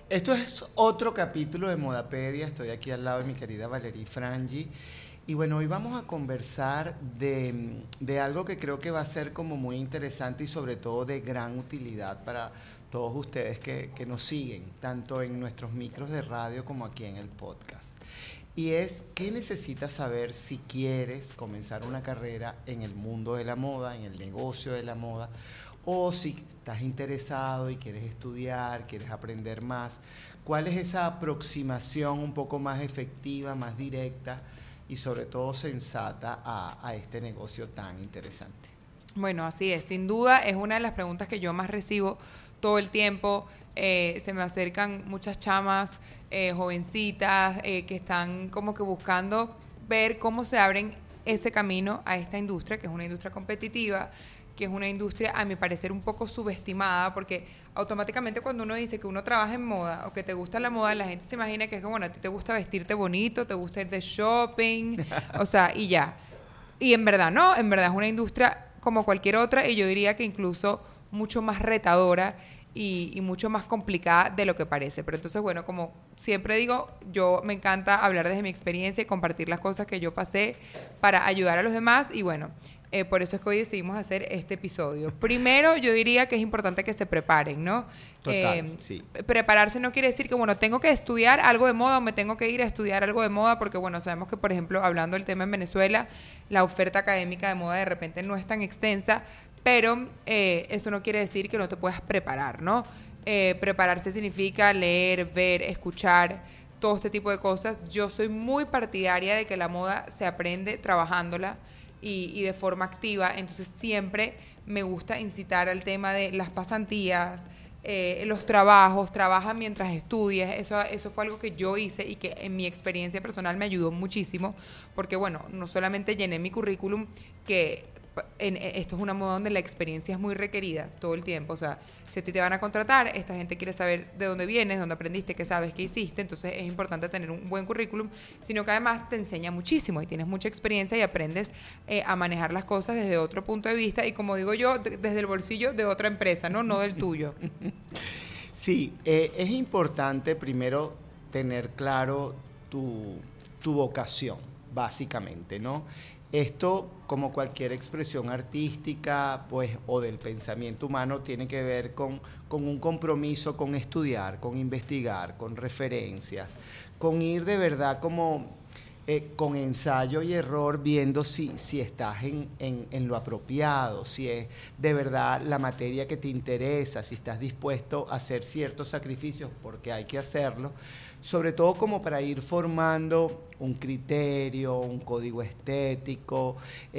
Esto es otro capítulo de Modapedia. Estoy aquí al lado de mi querida Valerie Frangi. Y bueno, hoy vamos a conversar de algo que creo que va a ser como muy interesante y sobre todo de gran utilidad para todos ustedes que nos siguen, tanto en nuestros micros de radio como aquí en el podcast. Y es, ¿qué necesitas saber si quieres comenzar una carrera en el mundo de la moda, en el negocio de la moda? O si estás interesado y quieres estudiar, quieres aprender más, ¿cuál es esa aproximación un poco más efectiva, más directa y sobre todo sensata a este negocio tan interesante? Bueno, así es. Sin duda es una de las preguntas que yo más recibo todo el tiempo. Se me acercan muchas chamas jovencitas que están como que buscando ver cómo se abren ese camino a esta industria, que es una industria competitiva, que es una industria, a mi parecer, un poco subestimada, porque automáticamente cuando uno dice que uno trabaja en moda o que te gusta la moda, la gente se imagina que es como, bueno, a ti te gusta vestirte bonito, te gusta ir de shopping, o sea, y ya. Y en verdad no, en verdad es una industria como cualquier otra, y yo diría que incluso mucho más retadora y mucho más complicada de lo que parece. Pero entonces, bueno, como siempre digo, yo me encanta hablar desde mi experiencia y compartir las cosas que yo pasé para ayudar a los demás, y bueno, por eso es que hoy decidimos hacer este episodio. Primero, yo diría que es importante que se preparen, ¿no? Total, sí. Prepararse no quiere decir que, bueno, tengo que estudiar algo de moda o me tengo que ir a estudiar algo de moda, porque, bueno, sabemos que, por ejemplo, hablando del tema en Venezuela, la oferta académica de moda de repente no es tan extensa, pero eso no quiere decir que no te puedas preparar, ¿no? Prepararse significa leer, ver, escuchar, todo este tipo de cosas. Yo soy muy partidaria de que la moda se aprende trabajándola y de forma activa, entonces siempre me gusta incitar al tema de las pasantías, los trabajos, trabaja mientras estudias. Eso fue algo que yo hice y que en mi experiencia personal me ayudó muchísimo, porque bueno, no solamente llené mi currículum, que esto es una moda donde la experiencia es muy requerida todo el tiempo, o sea, si a ti te van a contratar, esta gente quiere saber de dónde vienes, dónde aprendiste, qué sabes, qué hiciste, entonces es importante tener un buen currículum, sino que además te enseña muchísimo y tienes mucha experiencia y aprendes a manejar las cosas desde otro punto de vista y, como digo yo, desde el bolsillo de otra empresa, no del tuyo. Sí, es importante primero tener claro tu vocación, básicamente, ¿no? Esto, como cualquier expresión artística, pues, o del pensamiento humano, tiene que ver con un compromiso con estudiar, con investigar, con referencias, con ir de verdad como con ensayo y error, viendo si estás en lo apropiado, si es de verdad la materia que te interesa, si estás dispuesto a hacer ciertos sacrificios porque hay que hacerlo, sobre todo como para ir formando un criterio, un código estético,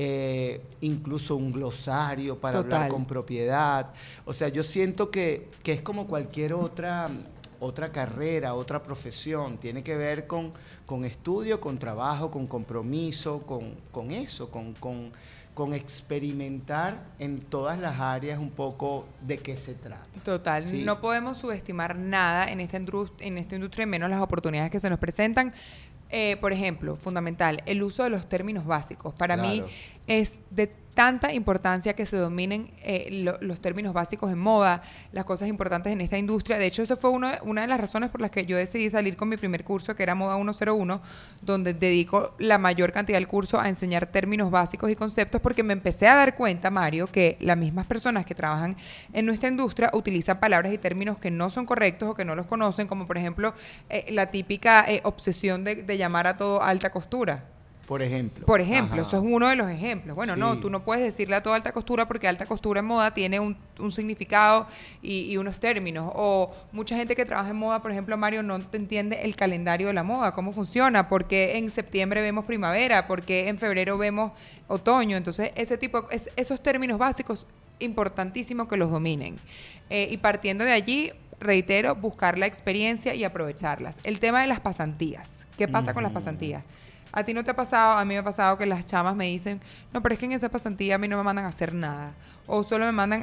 incluso un glosario para hablar con propiedad. O sea, yo siento que es como cualquier otra carrera, otra profesión, tiene que ver con estudio, con trabajo, con compromiso, con eso, con experimentar en todas las áreas un poco de qué se trata. Total, ¿sí? No podemos subestimar nada en esta industria, menos las oportunidades que se nos presentan. Por ejemplo, fundamental, el uso de los términos básicos. Para mí es de tanta importancia que se dominen los términos básicos en moda, las cosas importantes en esta industria. De hecho, eso fue una de las razones por las que yo decidí salir con mi primer curso, que era Moda 101, donde dedico la mayor cantidad del curso a enseñar términos básicos y conceptos, porque me empecé a dar cuenta, Mario, que las mismas personas que trabajan en nuestra industria utilizan palabras y términos que no son correctos o que no los conocen, como por ejemplo la típica obsesión de llamar a todo alta costura. Por ejemplo. Ajá. Eso es uno de los ejemplos. Bueno, sí. No, tú no puedes decirle a toda alta costura, porque alta costura en moda tiene un significado y unos términos. O mucha gente que trabaja en moda, por ejemplo, Mario, no entiende el calendario de la moda, cómo funciona, porque en septiembre vemos primavera, porque en febrero vemos otoño. Entonces, esos términos básicos, importantísimo que los dominen. Y partiendo de allí, reitero, buscar la experiencia y aprovecharlas. El tema de las pasantías. ¿Qué pasa con las pasantías? ¿A ti no te ha pasado? A mí me ha pasado que las chamas me dicen, no, pero es que en esa pasantía a mí no me mandan a hacer nada. O solo me mandan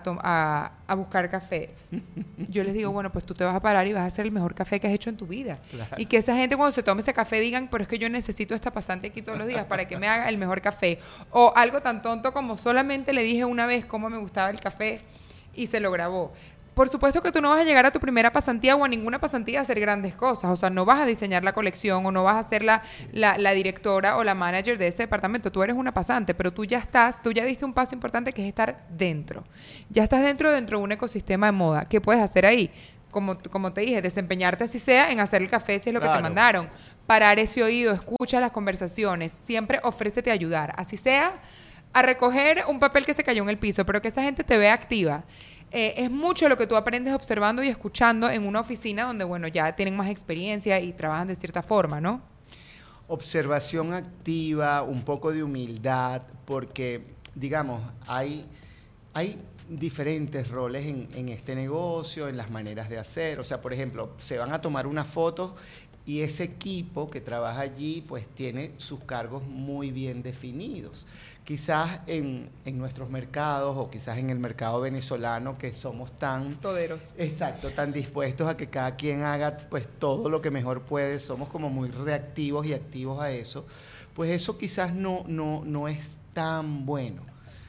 a buscar café. Yo les digo, bueno, pues tú te vas a parar y vas a hacer el mejor café que has hecho en tu vida. Claro. Y que esa gente, cuando se tome ese café, digan, pero es que yo necesito esta pasante aquí todos los días para que me haga el mejor café. O algo tan tonto como, solamente le dije una vez cómo me gustaba el café y se lo grabó. por supuesto que tú no vas a llegar a tu primera pasantía o a ninguna pasantía a hacer grandes cosas. O sea, no vas a diseñar la colección o no vas a ser la directora o la manager de ese departamento. Tú eres una pasante, pero tú ya diste un paso importante que es estar dentro. Ya estás dentro de un ecosistema de moda. ¿Qué puedes hacer ahí? Como te dije, desempeñarte así sea en hacer el café si es lo que te mandaron. Parar ese oído, escucha las conversaciones. Siempre ofrécete a ayudar. Así sea a recoger un papel que se cayó en el piso, pero que esa gente te vea activa. Es mucho lo que tú aprendes observando y escuchando en una oficina donde, bueno, ya tienen más experiencia y trabajan de cierta forma, ¿no? Observación activa, un poco de humildad, porque, digamos, hay diferentes roles en este negocio, en las maneras de hacer. O sea, por ejemplo, se van a tomar unas fotos y ese equipo que trabaja allí pues tiene sus cargos muy bien definidos. Quizás en nuestros mercados o quizás en el mercado venezolano que somos tan... Toderos. Exacto, tan dispuestos a que cada quien haga pues todo lo que mejor puede, somos como muy reactivos y activos a eso, pues eso quizás no es tan bueno,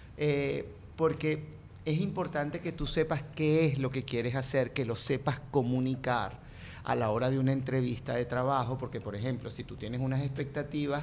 porque es importante que tú sepas qué es lo que quieres hacer, que lo sepas comunicar a la hora de una entrevista de trabajo, porque, por ejemplo, si tú tienes unas expectativas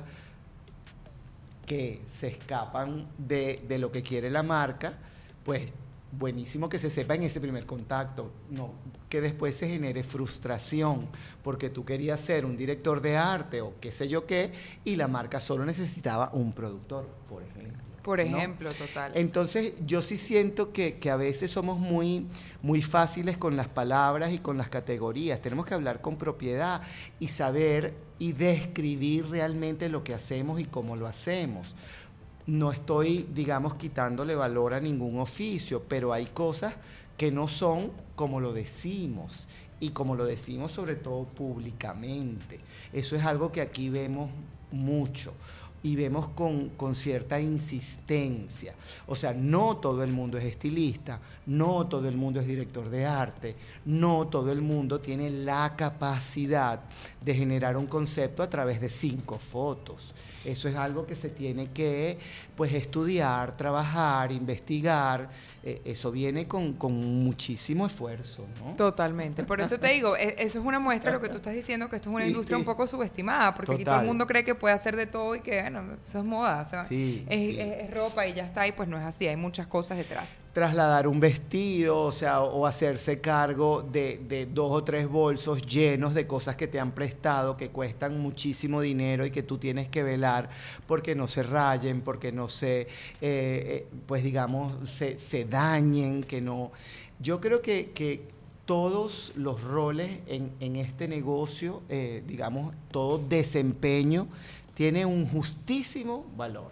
que se escapan de lo que quiere la marca, pues buenísimo que se sepa en ese primer contacto, no que después se genere frustración, porque tú querías ser un director de arte o qué sé yo qué, y la marca solo necesitaba un productor, por ejemplo. Por ejemplo, ¿no? total. Entonces, yo sí siento que a veces somos muy fáciles con las palabras y con las categorías. Tenemos que hablar con propiedad y saber y describir realmente lo que hacemos y cómo lo hacemos. No estoy, digamos, quitándole valor a ningún oficio, pero hay cosas que no son como lo decimos. Y como lo decimos sobre todo públicamente. Eso es algo que aquí vemos mucho. Y vemos con cierta insistencia. O sea, no todo el mundo es estilista, no todo el mundo es director de arte, no todo el mundo tiene la capacidad de generar un concepto a través de 5 fotos. Eso es algo que se tiene que pues estudiar, trabajar, investigar. Eso viene con muchísimo esfuerzo, ¿no? Totalmente. Por eso te digo, eso es una muestra de lo que tú estás diciendo, que esto es una industria un poco subestimada, porque aquí todo el mundo cree que puede hacer de todo y que, bueno, eso es moda, o sea, es ropa y ya está, y pues no es así, hay muchas cosas detrás. Trasladar un vestido, o sea, o hacerse cargo de 2 o 3 bolsos llenos de cosas que te han prestado, que cuestan muchísimo dinero y que tú tienes que velar porque no se rayen, porque no se, pues digamos, se dañen, que no... Yo creo que todos los roles en este negocio, digamos, todo desempeño tiene un justísimo valor.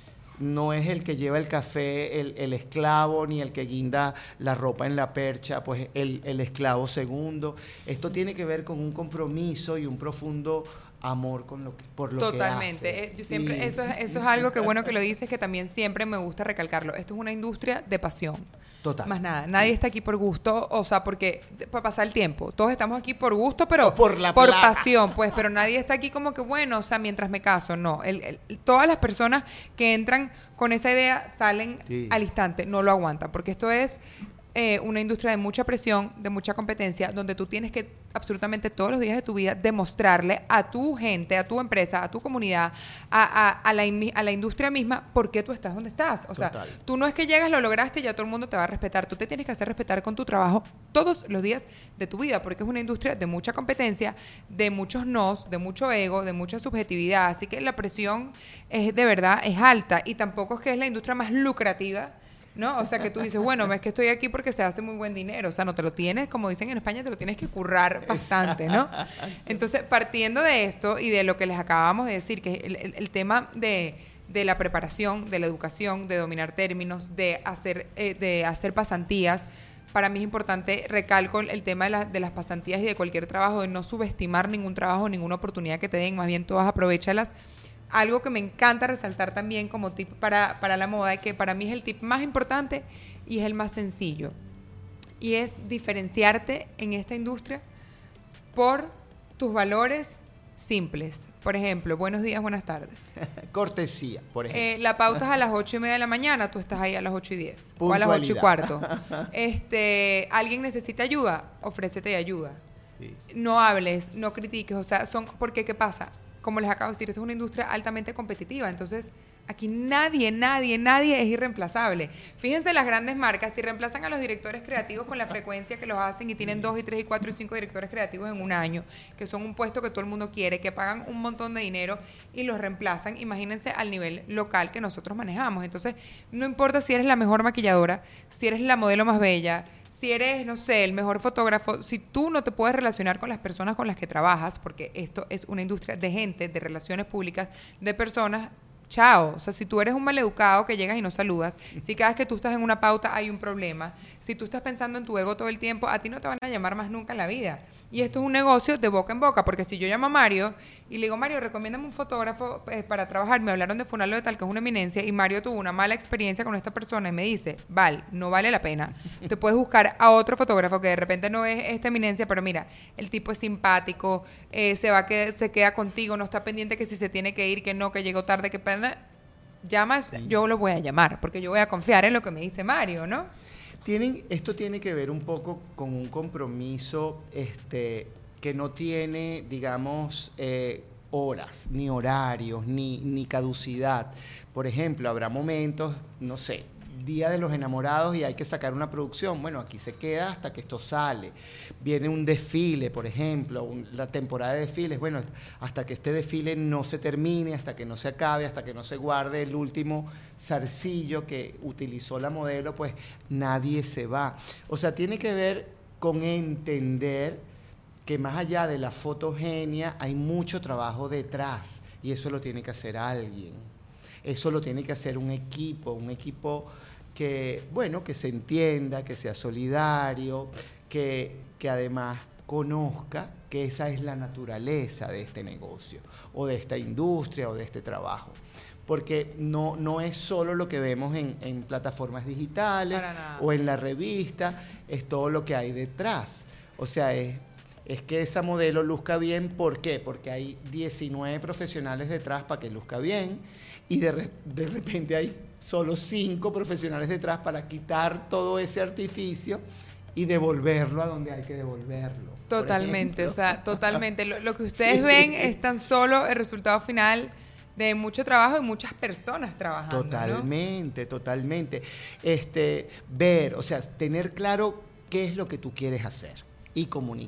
No es el que lleva el café, el esclavo, ni el que guinda la ropa en la percha, pues el esclavo segundo. Esto tiene que ver con un compromiso y un profundo amor por lo Totalmente. que hace. Yo siempre, eso es algo que bueno que lo dices, que también siempre me gusta recalcarlo. Esto es una industria de pasión. Total. Más nada, nadie está aquí por gusto, o sea, porque para pasar el tiempo. Todos estamos aquí por gusto, pero o por pasión, pues, pero nadie está aquí como que, bueno, o sea, mientras me caso, no. Todas las personas que entran con esa idea salen al instante, no lo aguantan, porque esto es una industria de mucha presión, de mucha competencia, donde tú tienes que absolutamente todos los días de tu vida demostrarle a tu gente, a tu empresa, a tu comunidad, a la industria misma, por qué tú estás donde estás. O sea, tú no es que llegas, lo lograste y ya todo el mundo te va a respetar. Tú te tienes que hacer respetar con tu trabajo todos los días de tu vida, porque es una industria de mucha competencia, de muchos nos, de mucho ego, de mucha subjetividad. Así que la presión es de verdad, es alta, y tampoco es que es la industria más lucrativa, ¿no? O sea, que tú dices, bueno, es que estoy aquí porque se hace muy buen dinero. O sea, no te lo tienes, como dicen en España, te lo tienes que currar bastante, ¿no? Entonces, partiendo de esto y de lo que les acabamos de decir, que el tema de la preparación, de la educación, de dominar términos, de hacer pasantías, para mí es importante, recalco el tema de las pasantías y de cualquier trabajo, de no subestimar ningún trabajo, ninguna oportunidad que te den, más bien todas aprovéchalas. Algo que me encanta resaltar también como tip para la moda, que para mí es el tip más importante y es el más sencillo, y es diferenciarte en esta industria por tus valores simples. Por ejemplo, buenos días, buenas tardes. Cortesía, por ejemplo. La pauta es a las 8:30 de la mañana, tú estás ahí a las 8:10. O a las 8:15. ¿Alguien necesita ayuda? Ofrécete ayuda. Sí. No hables, no critiques, o sea, porque ¿qué pasa? Como les acabo de decir, esto es una industria altamente competitiva, entonces aquí nadie es irreemplazable. Fíjense las grandes marcas, si reemplazan a los directores creativos con la frecuencia que los hacen y tienen 2, 3, 4 y 5 directores creativos en un año, que son un puesto que todo el mundo quiere, que pagan un montón de dinero y los reemplazan, imagínense al nivel local que nosotros manejamos. Entonces, no importa si eres la mejor maquilladora, si eres la modelo más bella, si eres, no sé, el mejor fotógrafo, si tú no te puedes relacionar con las personas con las que trabajas, porque esto es una industria de gente, de relaciones públicas, de personas, chao. O sea, si tú eres un maleducado que llegas y no saludas, si cada vez que tú estás en una pauta hay un problema, si tú estás pensando en tu ego todo el tiempo, a ti no te van a llamar más nunca en la vida. Y esto es un negocio de boca en boca, porque si yo llamo a Mario y le digo, Mario, recomiéndame un fotógrafo para trabajar, me hablaron de fulano de tal, que es una eminencia, y Mario tuvo una mala experiencia con esta persona y me dice, no vale la pena. Te puedes buscar a otro fotógrafo que de repente no es esta eminencia, pero mira, el tipo es simpático, se queda contigo, no está pendiente que si se tiene que ir, que no, que llegó tarde, que pena. Llamas, sí. Yo lo voy a llamar, porque yo voy a confiar en lo que me dice Mario, ¿no? Esto tiene que ver un poco con un compromiso que no tiene, digamos, horas, ni horarios, ni caducidad. Por ejemplo, habrá momentos, no sé, Día de los Enamorados y hay que sacar una producción. Bueno, aquí se queda hasta que esto sale. Viene un desfile, por ejemplo, la temporada de desfiles. Bueno, hasta que este desfile no se termine, hasta que no se acabe, hasta que no se guarde el último zarcillo que utilizó la modelo, pues nadie se va. O sea, tiene que ver con entender que más allá de la fotogenia hay mucho trabajo detrás y eso lo tiene que hacer alguien. Eso lo tiene que hacer un equipo que, bueno, que se entienda, que sea solidario, que además conozca que esa es la naturaleza de este negocio, o de esta industria, o de este trabajo. Porque no es solo lo que vemos en plataformas digitales o en la revista, es todo lo que hay detrás. O sea, es que esa modelo luzca bien. ¿Por qué? Porque hay 19 profesionales detrás para que luzca bien y de repente hay solo 5 profesionales detrás para quitar todo ese artificio y devolverlo a donde hay que devolverlo. Totalmente, o sea, totalmente. Lo que ustedes ven es tan solo el resultado final de mucho trabajo y muchas personas trabajando. Totalmente, ¿no? Totalmente. O sea, tener claro qué es lo que tú quieres hacer y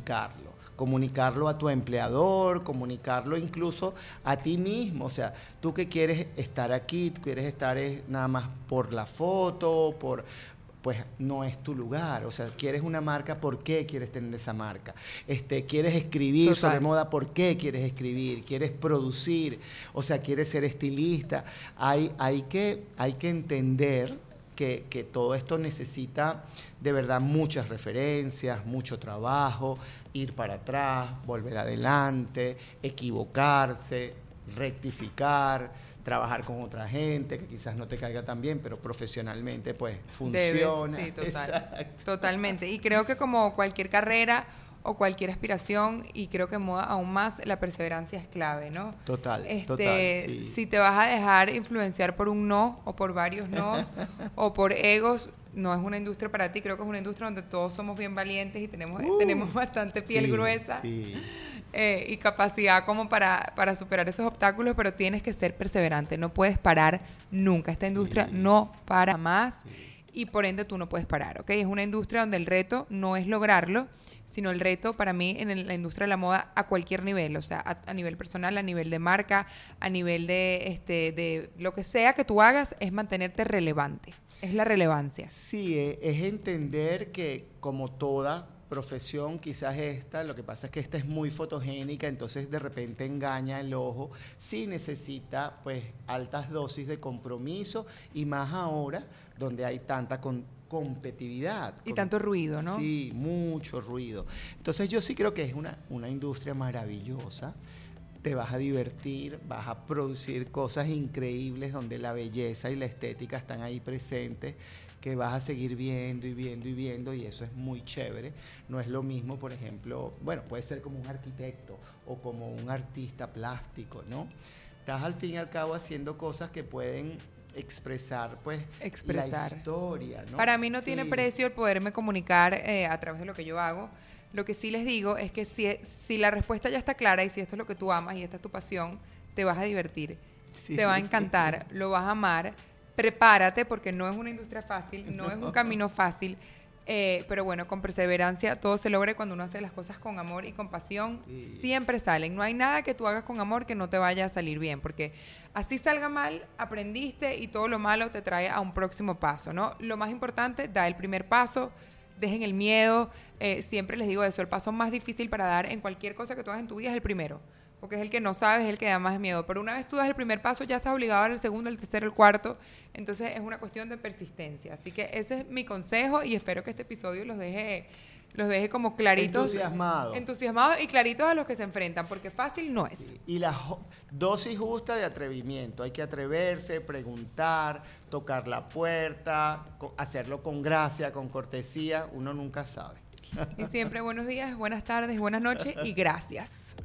comunicarlo a tu empleador, comunicarlo incluso a ti mismo. O sea, tú que quieres estar aquí, quieres estar nada más por la foto, pues no es tu lugar. O sea, quieres una marca, ¿por qué quieres tener esa marca? Quieres escribir Total. sobre moda, ¿por qué quieres escribir? Quieres producir, o sea, quieres ser estilista. Hay que entender que todo esto necesita de verdad muchas referencias, mucho trabajo, ir para atrás, volver adelante, equivocarse, rectificar, trabajar con otra gente que quizás no te caiga tan bien, pero profesionalmente pues funciona. Sí, total. Exacto. Totalmente. Y creo que como cualquier carrera o cualquier aspiración, y creo que en moda aún más, la perseverancia es clave, ¿no? Total, sí. Si te vas a dejar influenciar por un no, o por varios no, o por egos, no es una industria para ti. Creo que es una industria donde todos somos bien valientes y tenemos bastante piel gruesa. Sí. Y capacidad como para superar esos obstáculos, pero tienes que ser perseverante, no puedes parar nunca. Esta industria no para más y por ende tú no puedes parar, ¿ok? Es una industria donde el reto no es lograrlo, sino el reto para mí en la industria de la moda a cualquier nivel, o sea, a nivel personal, a nivel de marca, a nivel de lo que sea que tú hagas, es mantenerte relevante, es la relevancia. Sí, es entender que como toda profesión, quizás lo que pasa es que esta es muy fotogénica, entonces de repente engaña el ojo. Sí necesita pues altas dosis de compromiso y más ahora donde hay tanta competitividad. Y tanto ruido, ¿no? Sí, mucho ruido. Entonces yo sí creo que es una industria maravillosa. Te vas a divertir, vas a producir cosas increíbles donde la belleza y la estética están ahí presentes, que vas a seguir viendo y viendo y viendo, y eso es muy chévere. No es lo mismo, por ejemplo, bueno, puede ser como un arquitecto o como un artista plástico, ¿no? Estás al fin y al cabo haciendo cosas que pueden expresar, pues, la historia, ¿no? Para mí no tiene precio el poderme comunicar a través de lo que yo hago. Lo que sí les digo es que si la respuesta ya está clara y si esto es lo que tú amas y esta es tu pasión, te vas a divertir, te va a encantar, lo vas a amar. Prepárate porque no es una industria fácil, no es un camino fácil, pero bueno, con perseverancia todo se logra y cuando uno hace las cosas con amor y con pasión, siempre salen. No hay nada que tú hagas con amor que no te vaya a salir bien, porque así salga mal, aprendiste y todo lo malo te trae a un próximo paso, ¿no? Lo más importante, da el primer paso, dejen el miedo, siempre les digo eso, el paso más difícil para dar en cualquier cosa que tú hagas en tu vida es el primero, porque es el que no sabes, es el que da más miedo, pero una vez tú das el primer paso ya estás obligado a dar el segundo, el tercero, el cuarto, entonces es una cuestión de persistencia, así que ese es mi consejo y espero que este episodio los deje como claritos, entusiasmados y claritos a los que se enfrentan, porque fácil no es. Y la dosis justa de atrevimiento, hay que atreverse, preguntar, tocar la puerta, hacerlo con gracia, con cortesía, uno nunca sabe. Y siempre buenos días, buenas tardes, buenas noches y gracias.